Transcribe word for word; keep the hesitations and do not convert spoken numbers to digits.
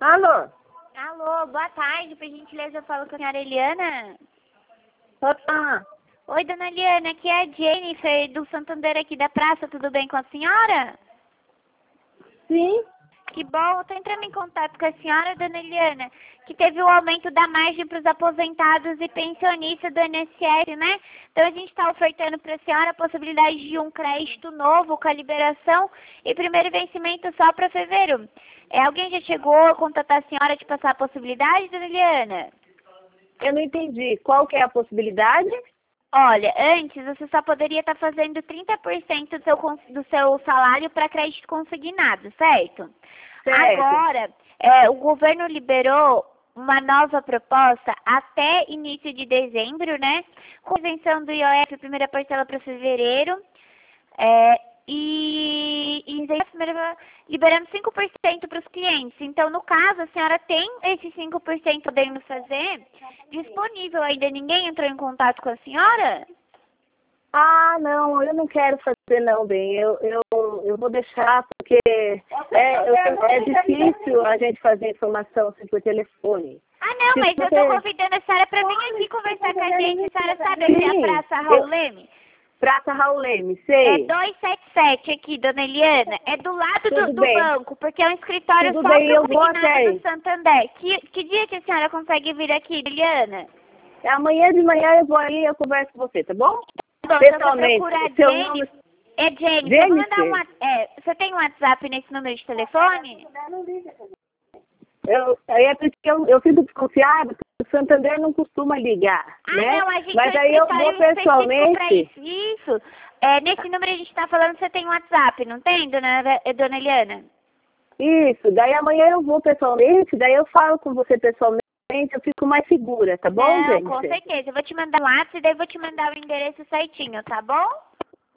Alô? Alô, boa tarde. Por gentileza, eu falo com a senhora Eliana. Opa. Oi, dona Eliana. Aqui é a Jennifer do Santander aqui da praça. Tudo bem com a senhora? Sim. Que bom. Estou entrando em contato com a senhora, dona Eliana, que teve o aumento da margem para os aposentados e pensionistas do I N S S, né? Então a gente está ofertando para a senhora a possibilidade de um crédito novo com a liberação e primeiro vencimento só para fevereiro. É, alguém já chegou a contatar a senhora de passar a possibilidade, dona Eliana? Eu não entendi. Qual que é a possibilidade? Olha, antes você só poderia estar fazendo trinta por cento do seu, cons- do seu salário para crédito consignado, certo? Certo. Agora, é, o governo liberou uma nova proposta até início de dezembro, né? Com isenção do I O F, primeira parcela para fevereiro. É, e, e isenção primeira- liberando cinco por cento para os clientes. Então, no caso, a senhora tem esses cinco por cento podendo fazer disponível ainda. Ninguém entrou em contato com a senhora? Ah, não, eu não quero fazer não, bem. Eu, eu, eu vou deixar porque é, eu- é difícil a gente fazer informação assim por telefone. Ah, não, Se mas eu você- tô convidando a senhora para vir aqui conversar com a gente. A senhora sabe aqui Sim, a Praça eu- Raul Leme? Praça Raul Leme, É sei. duzentos e setenta e sete aqui, dona Eliana. É do lado do, Tudo do bem. banco, porque é um escritório Tudo só bem, pro eu vou consignado até aí. do Santander. Que, que dia que a senhora consegue vir aqui, Eliana? Amanhã de manhã eu vou aí e eu converso com você, tá bom? Bom, então Pessoalmente. você procura a Seu Jenny. nome... É Jenny. Eu vou mandar Jennifer? uma. É, você tem um WhatsApp nesse número de telefone? Eu, aí é porque eu, eu fico desconfiada, porque o Santander não costuma ligar, Ah, né? não, a gente Mas tem aí eu escritório vou específico pra pessoalmente. isso. Isso. É, nesse número a gente tá falando que você tem um WhatsApp, não tem, dona, Ve- dona Eliana? Isso, daí amanhã eu vou pessoalmente, daí eu falo com você pessoalmente, eu fico mais segura, tá bom, Não, gente? com certeza. Eu vou te mandar um WhatsApp e daí eu vou te mandar o endereço certinho, tá bom?